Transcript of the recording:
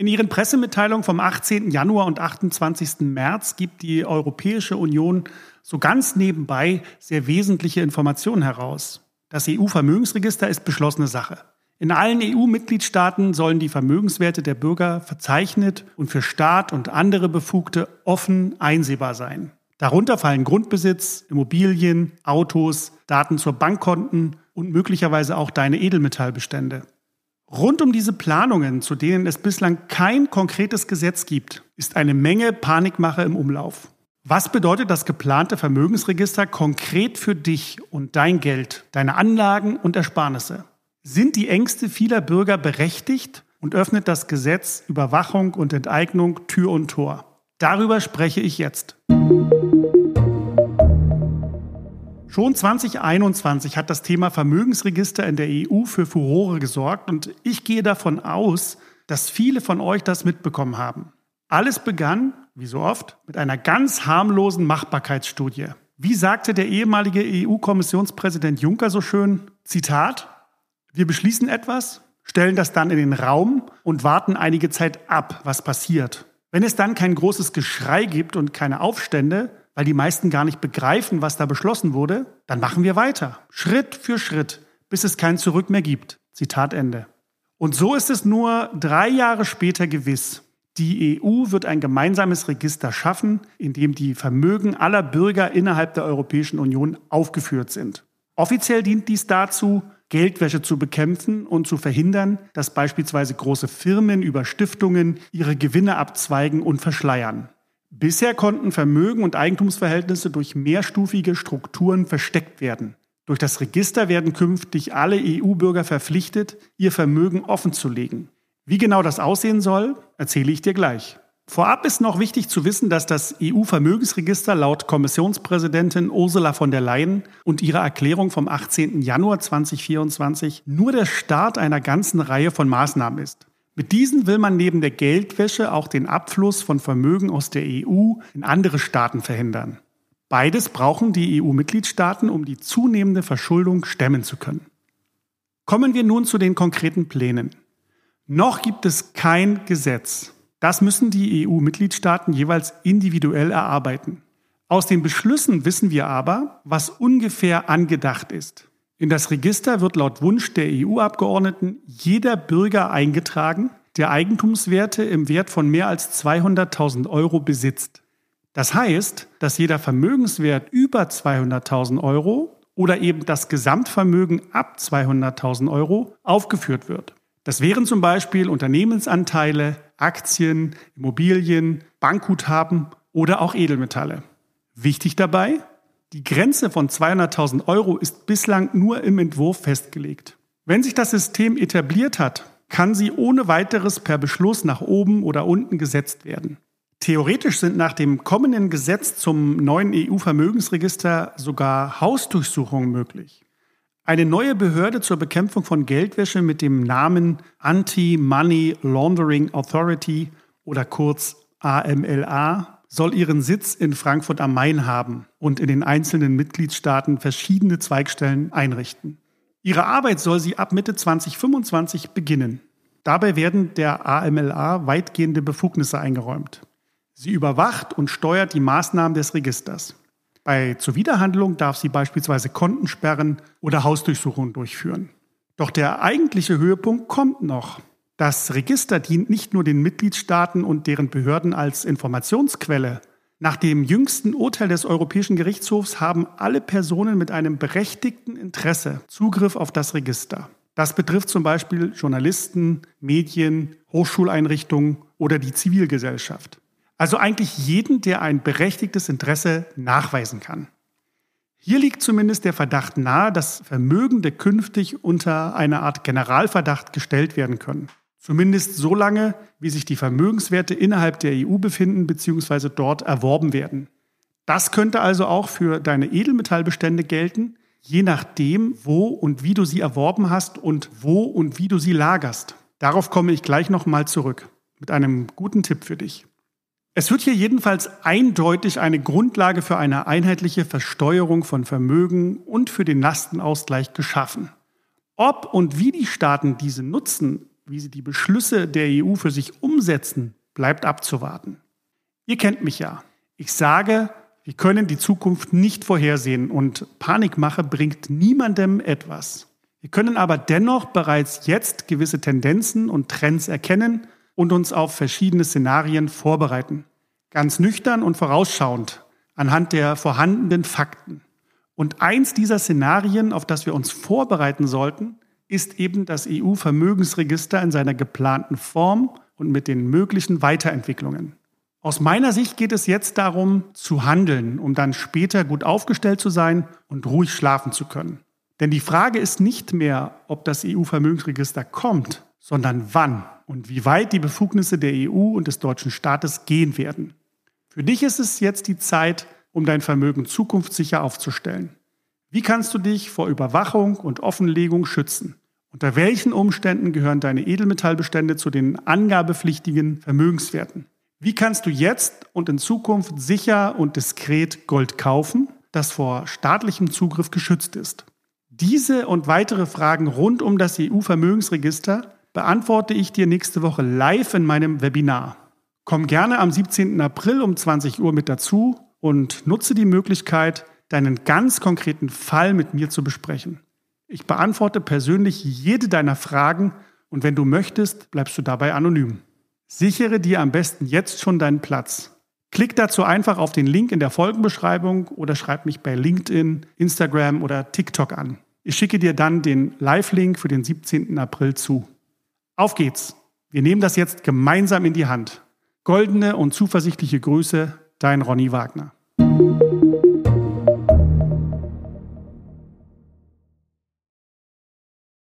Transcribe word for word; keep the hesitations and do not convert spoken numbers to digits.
In ihren Pressemitteilungen vom achtzehnten Januar und achtundzwanzigsten März gibt die Europäische Union so ganz nebenbei sehr wesentliche Informationen heraus. Das E U-Vermögensregister ist beschlossene Sache. In allen E U-Mitgliedstaaten sollen die Vermögenswerte der Bürger verzeichnet und für Staat und andere Befugte offen einsehbar sein. Darunter fallen Grundbesitz, Immobilien, Autos, Daten zur Bankkonten und möglicherweise auch deine Edelmetallbestände. Rund um diese Planungen, zu denen es bislang kein konkretes Gesetz gibt, ist eine Menge Panikmache im Umlauf. Was bedeutet das geplante Vermögensregister konkret für dich und dein Geld, deine Anlagen und Ersparnisse? Sind die Ängste vieler Bürger berechtigt und öffnet das Gesetz Überwachung und Enteignung Tür und Tor? Darüber spreche ich jetzt. Schon zwanzig einundzwanzig hat das Thema Vermögensregister in der E U für Furore gesorgt und ich gehe davon aus, dass viele von euch das mitbekommen haben. Alles begann, wie so oft, mit einer ganz harmlosen Machbarkeitsstudie. Wie sagte der ehemalige E U-Kommissionspräsident Juncker so schön, Zitat, wir beschließen etwas, stellen das dann in den Raum und warten einige Zeit ab, was passiert. Wenn es dann kein großes Geschrei gibt und keine Aufstände, weil die meisten gar nicht begreifen, was da beschlossen wurde, dann machen wir weiter, Schritt für Schritt, bis es kein Zurück mehr gibt. Zitat Ende. Und so ist es nur drei Jahre später gewiss. Die E U wird ein gemeinsames Register schaffen, in dem die Vermögen aller Bürger innerhalb der Europäischen Union aufgeführt sind. Offiziell dient dies dazu, Geldwäsche zu bekämpfen und zu verhindern, dass beispielsweise große Firmen über Stiftungen ihre Gewinne abzweigen und verschleiern. Bisher konnten Vermögen und Eigentumsverhältnisse durch mehrstufige Strukturen versteckt werden. Durch das Register werden künftig alle E U-Bürger verpflichtet, ihr Vermögen offenzulegen. Wie genau das aussehen soll, erzähle ich dir gleich. Vorab ist noch wichtig zu wissen, dass das E U-Vermögensregister laut Kommissionspräsidentin Ursula von der Leyen und ihrer Erklärung vom achtzehnten Januar zweitausendvierundzwanzig nur der Start einer ganzen Reihe von Maßnahmen ist. Mit diesen will man neben der Geldwäsche auch den Abfluss von Vermögen aus der E U in andere Staaten verhindern. Beides brauchen die E U-Mitgliedstaaten, um die zunehmende Verschuldung stemmen zu können. Kommen wir nun zu den konkreten Plänen. Noch gibt es kein Gesetz. Das müssen die E U-Mitgliedstaaten jeweils individuell erarbeiten. Aus den Beschlüssen wissen wir aber, was ungefähr angedacht ist. In das Register wird laut Wunsch der E U-Abgeordneten jeder Bürger eingetragen, der Eigentumswerte im Wert von mehr als zweihunderttausend Euro besitzt. Das heißt, dass jeder Vermögenswert über zweihunderttausend Euro oder eben das Gesamtvermögen ab zweihunderttausend Euro aufgeführt wird. Das wären zum Beispiel Unternehmensanteile, Aktien, Immobilien, Bankguthaben oder auch Edelmetalle. Wichtig dabei: Die Grenze von zweihunderttausend Euro ist bislang nur im Entwurf festgelegt. Wenn sich das System etabliert hat, kann sie ohne weiteres per Beschluss nach oben oder unten gesetzt werden. Theoretisch sind nach dem kommenden Gesetz zum neuen E U-Vermögensregister sogar Hausdurchsuchungen möglich. Eine neue Behörde zur Bekämpfung von Geldwäsche mit dem Namen Anti-Money Laundering Authority oder kurz A M L A soll ihren Sitz in Frankfurt am Main haben und in den einzelnen Mitgliedstaaten verschiedene Zweigstellen einrichten. Ihre Arbeit soll sie ab Mitte zweitausendfünfundzwanzig beginnen. Dabei werden der A M L A weitgehende Befugnisse eingeräumt. Sie überwacht und steuert die Maßnahmen des Registers. Bei Zuwiderhandlung darf sie beispielsweise Konten sperren oder Hausdurchsuchungen durchführen. Doch der eigentliche Höhepunkt kommt noch. Das Register dient nicht nur den Mitgliedstaaten und deren Behörden als Informationsquelle. Nach dem jüngsten Urteil des Europäischen Gerichtshofs haben alle Personen mit einem berechtigten Interesse Zugriff auf das Register. Das betrifft zum Beispiel Journalisten, Medien, Hochschuleinrichtungen oder die Zivilgesellschaft. Also eigentlich jeden, der ein berechtigtes Interesse nachweisen kann. Hier liegt zumindest der Verdacht nahe, dass Vermögende künftig unter eine Art Generalverdacht gestellt werden können. Zumindest so lange, wie sich die Vermögenswerte innerhalb der E U befinden bzw. dort erworben werden. Das könnte also auch für deine Edelmetallbestände gelten, je nachdem, wo und wie du sie erworben hast und wo und wie du sie lagerst. Darauf komme ich gleich nochmal zurück mit einem guten Tipp für dich. Es wird hier jedenfalls eindeutig eine Grundlage für eine einheitliche Versteuerung von Vermögen und für den Lastenausgleich geschaffen. Ob und wie die Staaten diese nutzen, wie sie die Beschlüsse der E U für sich umsetzen, bleibt abzuwarten. Ihr kennt mich ja. Ich sage, wir können die Zukunft nicht vorhersehen und Panikmache bringt niemandem etwas. Wir können aber dennoch bereits jetzt gewisse Tendenzen und Trends erkennen und uns auf verschiedene Szenarien vorbereiten. Ganz nüchtern und vorausschauend anhand der vorhandenen Fakten. Und eins dieser Szenarien, auf das wir uns vorbereiten sollten, ist eben das E U-Vermögensregister in seiner geplanten Form und mit den möglichen Weiterentwicklungen. Aus meiner Sicht geht es jetzt darum, zu handeln, um dann später gut aufgestellt zu sein und ruhig schlafen zu können. Denn die Frage ist nicht mehr, ob das E U-Vermögensregister kommt, sondern wann und wie weit die Befugnisse der E U und des deutschen Staates gehen werden. Für dich ist es jetzt die Zeit, um dein Vermögen zukunftssicher aufzustellen. Wie kannst du dich vor Überwachung und Offenlegung schützen? Unter welchen Umständen gehören deine Edelmetallbestände zu den angabepflichtigen Vermögenswerten? Wie kannst du jetzt und in Zukunft sicher und diskret Gold kaufen, das vor staatlichem Zugriff geschützt ist? Diese und weitere Fragen rund um das E U-Vermögensregister beantworte ich dir nächste Woche live in meinem Webinar. Komm gerne am siebzehnten April um zwanzig Uhr mit dazu und nutze die Möglichkeit, deinen ganz konkreten Fall mit mir zu besprechen. Ich beantworte persönlich jede deiner Fragen und wenn du möchtest, bleibst du dabei anonym. Sichere dir am besten jetzt schon deinen Platz. Klick dazu einfach auf den Link in der Folgenbeschreibung oder schreib mich bei LinkedIn, Instagram oder TikTok an. Ich schicke dir dann den Live-Link für den siebzehnten April zu. Auf geht's! Wir nehmen das jetzt gemeinsam in die Hand. Goldene und zuversichtliche Grüße, dein Ronny Wagner.